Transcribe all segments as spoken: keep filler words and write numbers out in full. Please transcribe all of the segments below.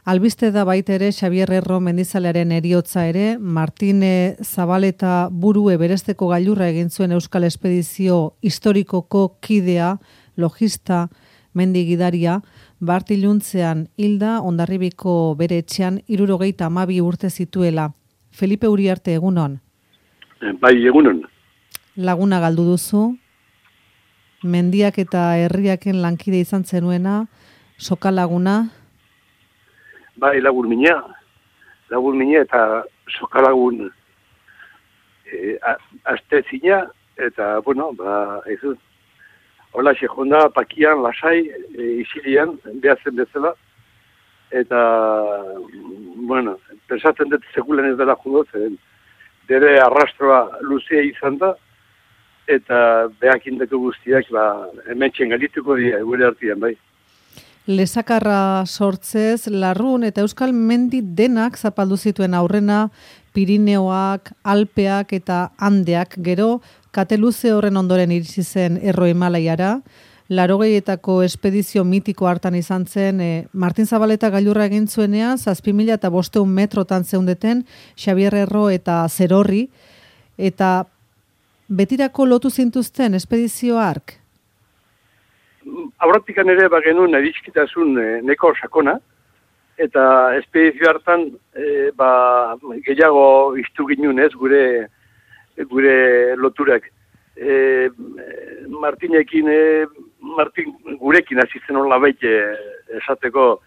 Albiste da baita ere Xabier Erro mendizalearen heriotza ere, Martine Zabaleta burue beresteko gailurra egin zuen Euskal Espedizio historikoko kidea, logista, mendigidaria, bart iluntzean hilda Hondarribiko bere etxean hirurogeita hamabi urte zituela. Felipe Uriarte, egunon. Bai, egunon. Laguna galdu duzu, mendiak eta herriaken lankide izan zenuena, soka laguna. Bai, lagun minea, lagun minea eta soka lagun e, azte zina, eta, bueno, ba, ez du. Hola, sejonda, pakian, lasai, e, isilian, behatzen bezala, eta, bueno, pensatzen dut sekulen ez dela judo, zen, dere arrastroa luzea izan da, eta behakindeko guztiak, ba, hementxen galituko dira, gure artian, bai. Lesakarra sortzez, Larrun eta Euskal Mendi denak zapaldu zituen aurrena, Pirineoak, Alpeak eta Andeak, gero, kateluze horren ondoren iritsi zen Erro Himalaiara, Laurogeietako espedizio mitiko hartan izan zen, e, Martin Zabaleta gailurra egin zuenean, zazpi mila eta bosteun metrotan zeundeten, Xabier Erro eta Zerorri, eta betirako lotu zintuzten espedizio hark? Aurratikan ere ba genuen eriskitasun e, neko sakona, eta espedizio hartan e, ba, gehiago iztu ginen ez gure, gure loturak. E, Martinekin, e, Martin gurekin hasi zen hola baite esateko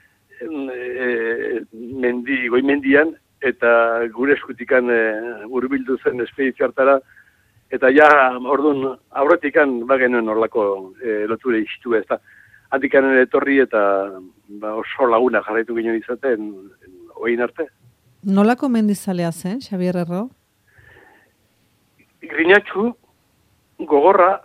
e, mendi, goi mendian, eta gure eskutikan e, hurbildu zen espedizio hartara, eta ja, orduan, aurretikan bagenuen horlako e, loture iztu ez da. Handikanen etorri eta ba, oso laguna jarraitu ginen izaten oin arte. Nolako mendizalea zen, Xabier Erro? Grinatxu, gogorra,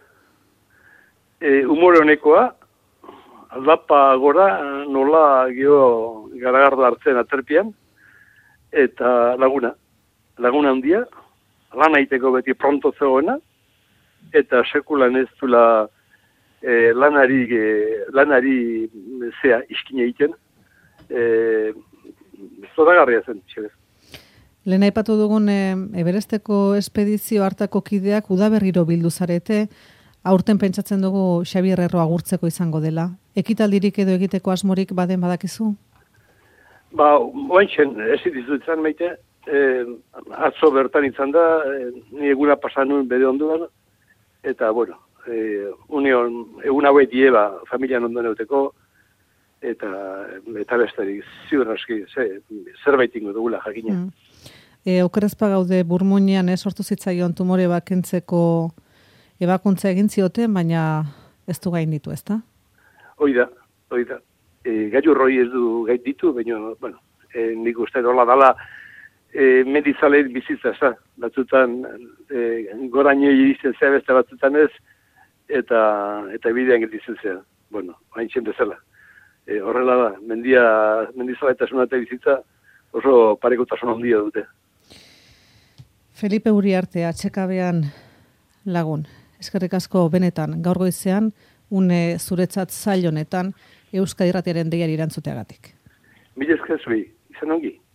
e, humore honekoa, aldapa gora, nola geho garagardo hartzen aterpian, eta laguna. Laguna handia, lan aiteko beti pronto zegoena, eta sekulan ez dula e, lanari, e, lanari zea iskine egiten, e, zoragarria zen, txebez. Lehen aipatu dugun e, Everesteko espedizio hartako kideak udaberriro bildu zarete, aurten pentsatzen dugu Xabier Erro agurtzeko izango dela. Ekitaldirik edo egiteko asmorik baden badakizu? Ba, oaintzen, ez dituzut izan maite, Eh, atzo bertan izan da, eh, ni eguna pasan nuen bere onduan, eta, bueno, eh, union, egun hauet dieba familian ondoen euteko, eta, eta besterik, ziur aski, ze, zerbait ingo dugula jakina. Mm. E, okerezpa gaude Burmuinean ez sortu zitzaion tumore bakentzeko ebakuntza egin zioten, baina ez du gain ditu, ezta? Oida, oida. E, Gaiur roi ez du gain ditu, baina, bueno, e, nik uste dola dala, E, medizaleet bizitza, za, batzutan e, goraino iristen zea beste batzutan ez, eta eta bidean gelditzen zea. Bueno, haintzen bezala. E, horrela da, mendia, mendizaletasuna eta bizitza oso parekotasun handia dute. Felipe Uriarte, atxekabean lagun, eskerrik asko benetan, gaur goizean, une zuretzat zail honetan, Euskadi Irratiaren deiari erantzuteagatik. Mila esker zui, izan ongi.